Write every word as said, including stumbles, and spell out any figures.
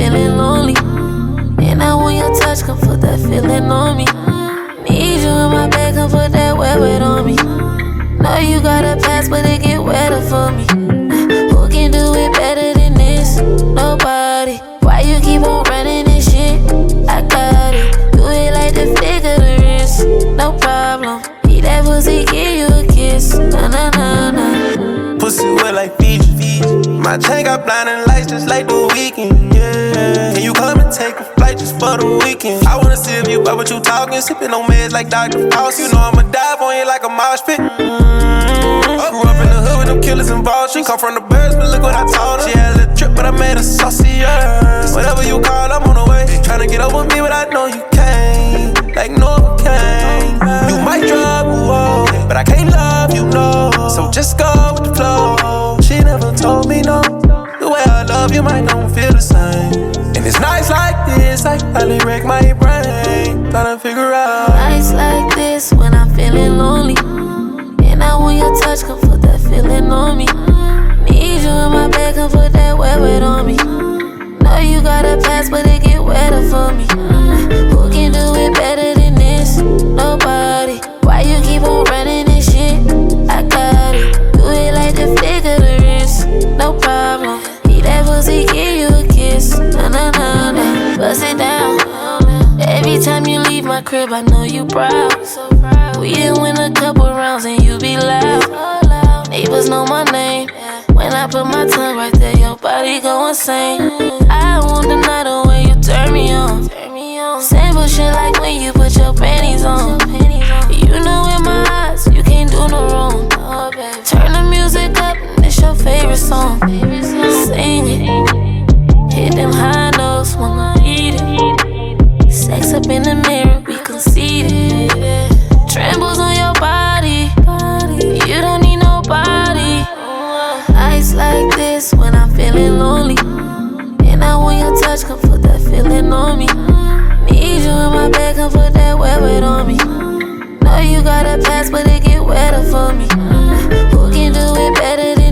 feeling lonely. And I want your touch, come put that feeling on me. Need you in my bed, come put that wet wet on me. Know you got a pass, but it get wetter for me. Who can do it better than this? Nobody. Why you keep on running this shit? I got it. Do it like the flick of the wrist. No problem. Eat that pussy, give you a kiss. Na na na na. Pussy wet like Fiji. My chain got blinding lights just like the weekend. Yeah. Can you come and take a flight just for the weekend? I wanna see if you about what you talking. Sipping on meds like Doctor Faust. You know I'ma dive on you like a mosh pit. Mm-hmm. I grew up in the hood with them killers involved. She come from the birds, but look what I told her. She had a little trip, but I made her saucier. Whatever you call, I'm on the way. Tryna get over me, but I know you can't. Like no one can. You might drop, whoa, but I can't love you, no. So just go with the flow. She never told me no. The way I love you might don't feel the same. And it's nights like this, I finally wreck my brain. Tryna figure out. Nights like this when I'm feeling lonely. And I want your touch, come put that feeling on me. Need you in my bed, come put that wet wet on me. Know you got a pass, but it get wetter for me. Who can do it better than this? Nobody. Why you keep on running this shit? I got it. Do it like the flick of the wrist. No problem. Eat that pussy, give you a kiss. Na na na na. Bust it down. Every time you leave my crib, I know you proud. We done win a couple rounds and you be loud. Neighbors know my name. When I put my tongue right there, your body go insane. I won't deny the way you turn me on. Simple shit like when you put your panties on. You know in my eyes, you can't do no wrong. Turn the music up, and it's your favorite song. Sing it. Hit them high notes when I eat it. Sex up in the mirror, we conceded. Trembles on your body. You don't need nobody. Nights like this when I'm feeling lonely. And I want your touch, come put that feeling on me. Need you in my bed, come put that wet wet on me. Know you got a pass, but it get wetter for me. Who can do it better than